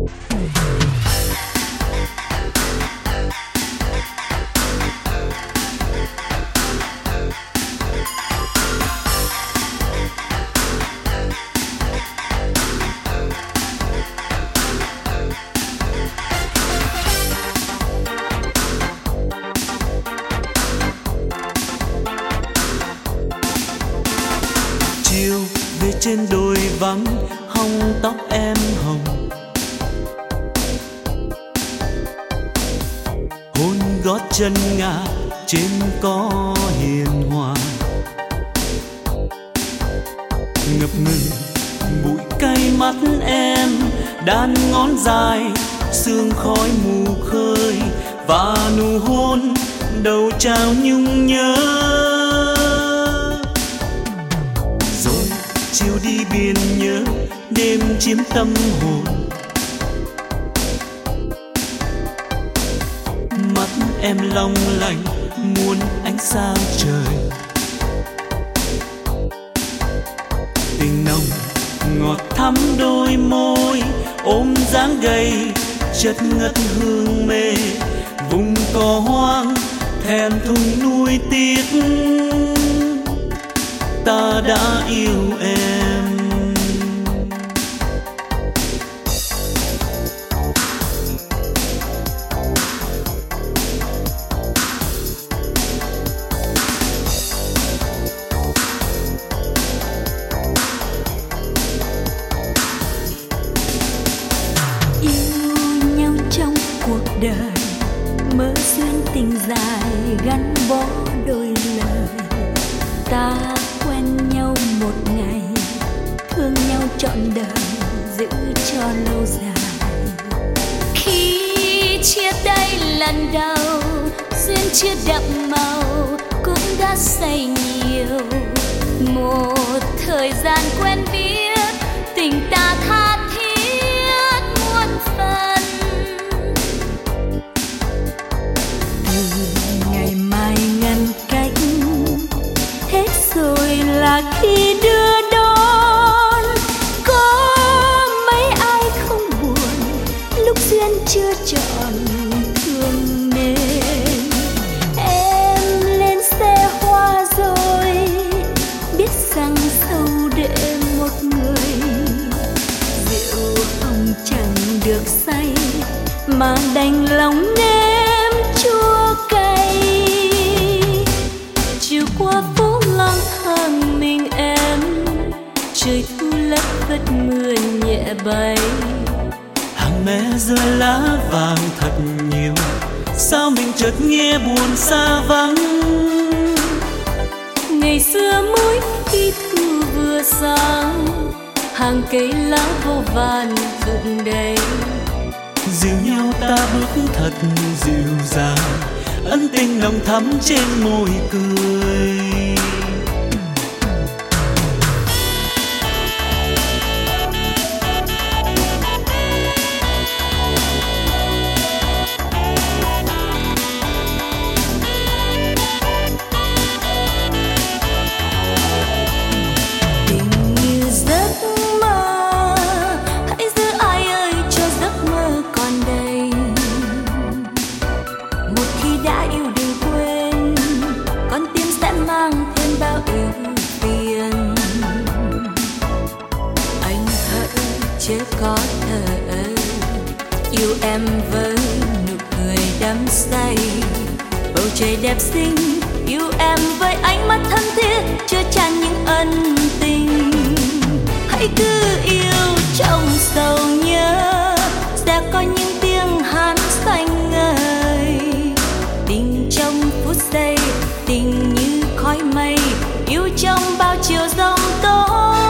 Trên đồi vắng hong tóc em hồng, hôn gót chân ngà trên cỏ hiền hòa, ngập ngừng bụi cay mắt em, đan ngón dài sương khói mù khơi và nụ hôn đầu trao nhung nhớ. Chiều đi biển nhớ đêm chiếm tâm hồn, mắt em long lanh muôn ánh sao trời. Tình nồng ngọt thắm đôi môi, ôm dáng gầy chất ngất hương mê, vùng cỏ hoang thèm thùng nuôi tiếc. Ta đã yêu em. Yêu nhau trong cuộc đời, mơ duyên tình dài gắn bó đôi lời. Ta quen nhau một ngày, thương nhau trọn đời, giữ cho lâu dài. Khi chia tay lần đầu, duyên chưa đậm màu cũng đã say nhiều. Một thời gian quen biết, tình ta tha thiết muôn phần. Từ ngày mai ngăn cách, hết rồi là khi đưa đón. Có mấy ai không buồn lúc duyên chưa trọn thương nên. Em lên xe hoa rồi, biết rằng sau để một người. Rượu hồng chẳng được say mà đành lòng nếm chua cay. Chiều qua phố lang thang mình em, trời thu lất phất mưa nhẹ bay. Hàng me rơi lá vàng thật nhiều, sao mình chợt nghe buồn xa vắng. Ngày xưa mỗi khi thu vừa sáng, hàng cây lá vô vàn rụng đầy. Dìu nhau ta bước thật dịu dàng, ân tình nồng thắm trên môi cười. Có thờ yêu em với nụ cười đắm say, bầu trời đẹp xinh yêu em với ánh mắt thân thiết chứa chan những ân tình. Hãy cứ yêu trong sầu nhớ, sẽ có những tiếng hát xanh ngời. Tình trong phút giây, tình như khói mây, yêu trong bao chiều giông tố.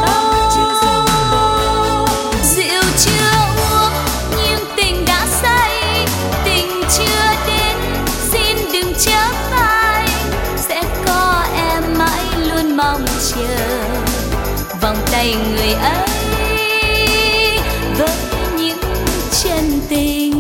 Vòng tay người ấy với những chân tình.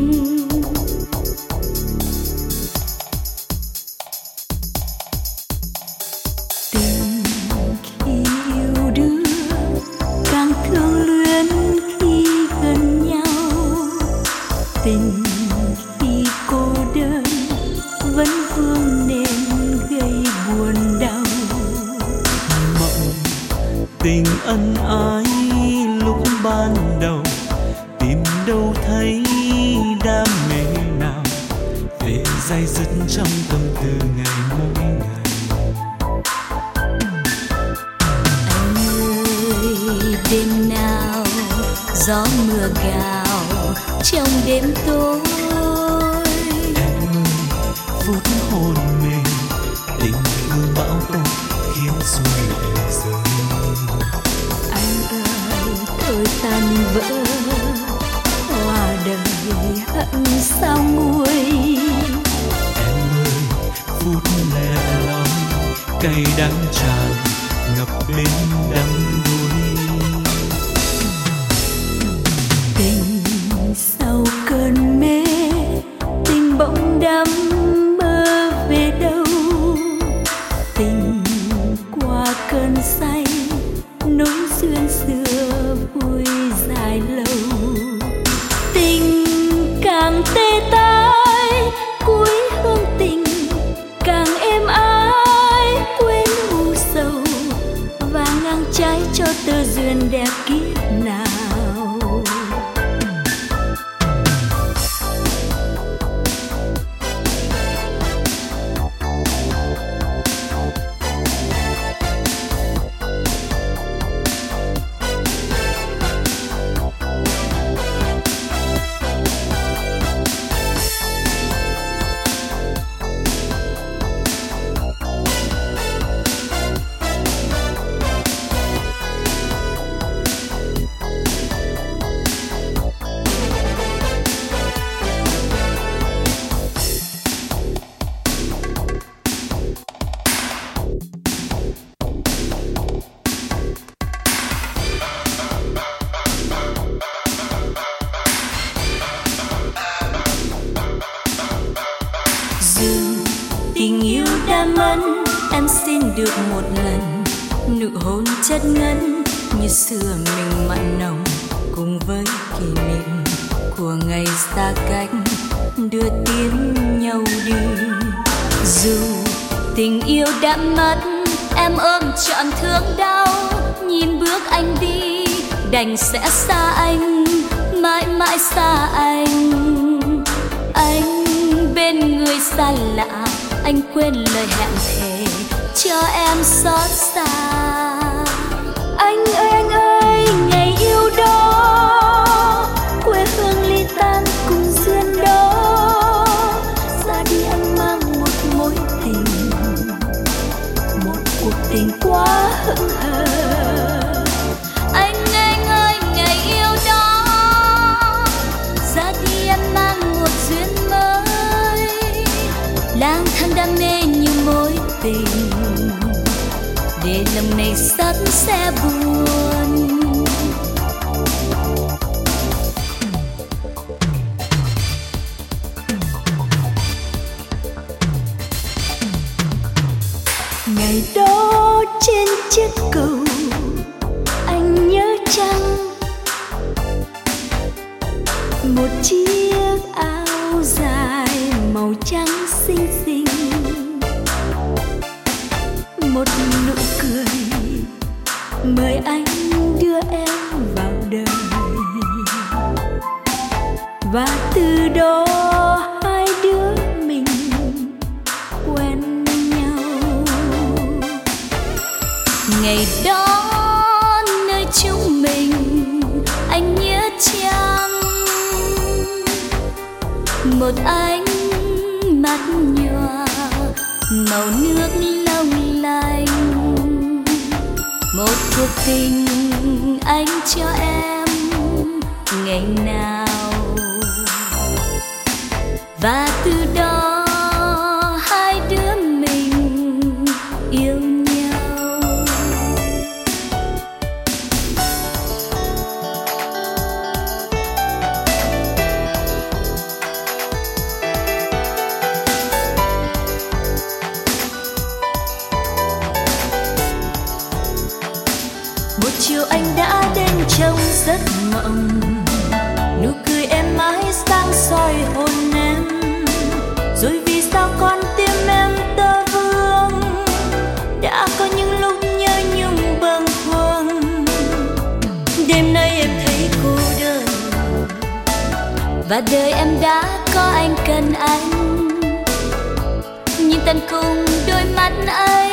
Tình khi yêu đương càng thương luyến khi gần nhau. tình ân ái lúc ban đầu, tìm đâu thấy đam mê nào về day dứt trong tâm tư ngày mỗi ngày. Anh ơi đêm nào gió mưa gào trong đêm tối, Em ơi phút hôn mê, tình thương bão tố khiến xuôi lệ rơi. anh ơi thôi tan vỡ hoa đời hận sao nguôi. Em ơi phút lẻ loi, cay đắng tràn ngập bên đắm đuối. Tình sau cơn mê, tình bỗng đắm mơ về đâu, tình qua cơn say nối duyên xưa vui dài lâu. Tình càng tê tái cuối hương tình càng êm ái, quên u sầu và ngang trái cho tơ duyên đẹp kiếp nào. Tình yêu đã mất, em xin được một lần nụ hôn chất ngân như xưa mình mặn nồng, cùng với kỷ niệm của ngày xa cách đưa tiến nhau đi. Dù tình yêu đã mất, em ôm trọn thương đau, nhìn bước anh đi đành sẽ xa anh, mãi mãi xa anh. Anh bên người xa lạ, anh quên lời hẹn thề cho em xót xa. Anh ơi, ngày yêu đó, quê hương ly tan cùng duyên đó, ra đi anh mang một mối tình, một cuộc tình quá hững hờ. Anh ơi, ngày yêu đó, ra đi anh mang một duyên mới, lang thang đam mê như mối tình, để lòng này sắp sẽ buồn. Ngày đó trên chiếc cầu anh nhớ chăng, một chiếc áo dài màu trắng xinh xinh, một nụ cười mời anh đưa em vào đời, và từ đó hai đứa mình quen nhau. Ngày đó nơi chúng mình anh nhớ chăng, một ánh mắt nhòa màu nước long lanh, một cuộc tình anh cho em ngày nào, và từ đó hai đứa mình yêu nhau. Một chiều anh đã đến trong giấc mộng, nụ cười em mãi sáng soi hồn em, rồi vì sao con tim em tơ vương, đã có những lúc nhớ nhung bâng khuâng, và đời em đã có anh cần anh. Nhìn tận cùng đôi mắt ấy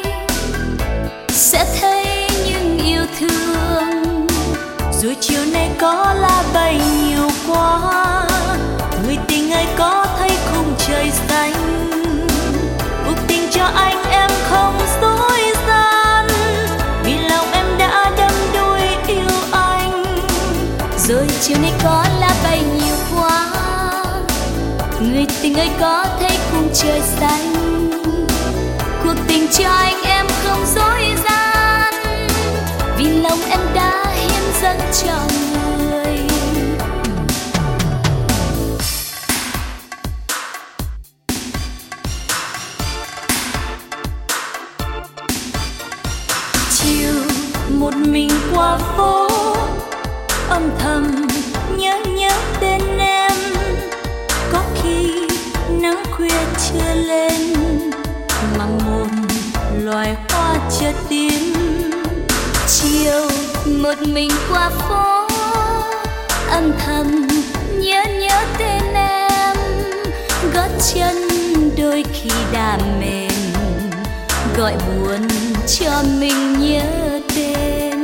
sẽ thấy những yêu thương. Rồi chiều nay có lá bay nhiều quá, người tình ơi có thấy khung trời xanh. Cuộc tình cho anh em không dối gian, vì lòng em đã đắm đuối yêu anh. Rồi chiều nay có lá bay nhiều quá, người tình ơi có thấy khung trời xanh. Cuộc tình cho anh em không dối gian, vì lòng em đã hiến dâng cho người. Chiều một mình qua phố, âm thầm nhớ tên em. Có khi nắng khuya chưa lên mà một loài hoa chợt tím. Chiều một mình qua phố, âm thầm nhớ tên em. Gót chân đôi khi đã mềm, gọi buồn cho mình nhớ tên.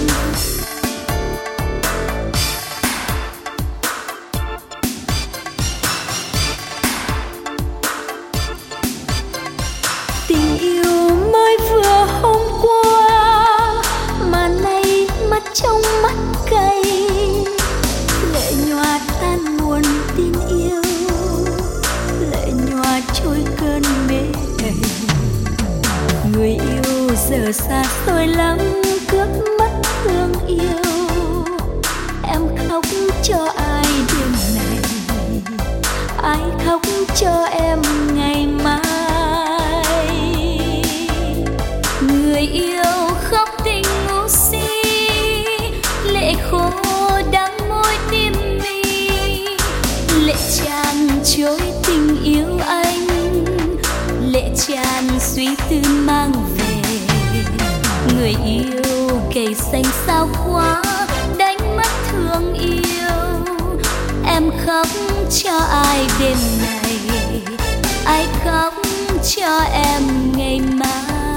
Tình yêu mới vừa hôm qua mà nay mắt trong mắt cay. Lệ nhòa tan buồn tin yêu, lệ nhòa trôi cơn mê đầy. Người yêu giờ xa xôi lắm, cướp mất thương yêu. Em khóc cho ai đêm này, ai khóc cho em ngày mai. Người yêu khóc tình ngu si, lệ khô đắng môi tim mi. Lệ tràn trôi tình yêu anh, lệ tràn suy tư mang về. Người yêu gầy xanh sao quá, đánh mất thương yêu. Em khóc cho ai đêm này, ai khóc cho em ngày mai.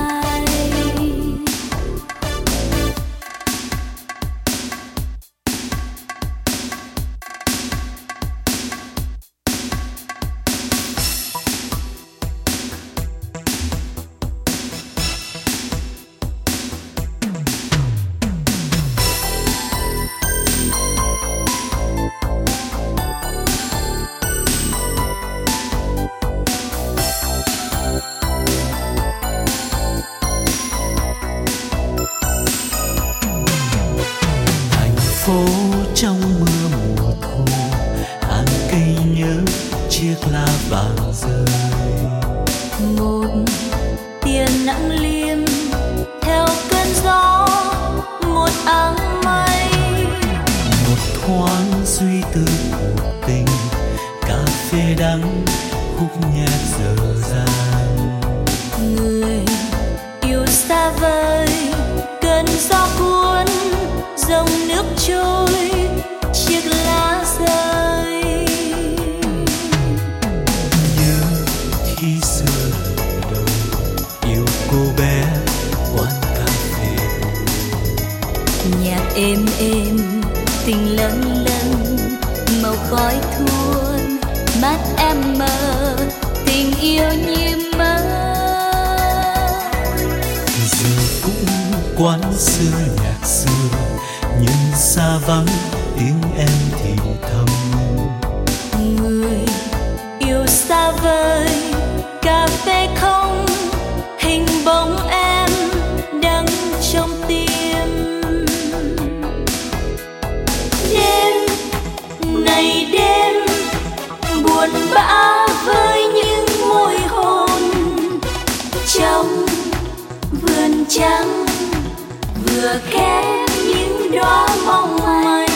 Phố trong mưa mùa thu, hàng cây nhớ chiếc lá vàng rơi. Một tia nắng liêm theo cơn gió, một áng mây. Một thoáng suy tư cuộc tình, cà phê đắng khúc nhạc dở dang. Người yêu xa vời, cơn gió cuốn dòng nước trôi, chiếc lá rơi. Nhớ khi xưa lần đầu yêu cô bé quán cà phê. Nhạc êm êm tình lâng lâng, màu khói thuôn mắt em mơ, tình yêu như mơ. Giờ cũng quán xưa nhạc xưa, nhưng xa vắng tiếng em thì thầm. Người yêu xa vời, cà phê không, hình bóng em đắng trong tim. Đêm này đêm buồn bã với những môi hôn, trong vườn trắng vừa khép những đóa mong manh.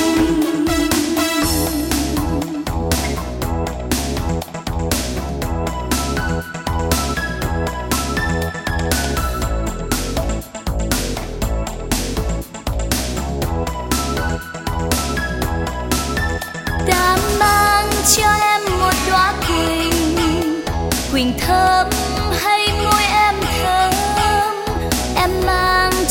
Ta mang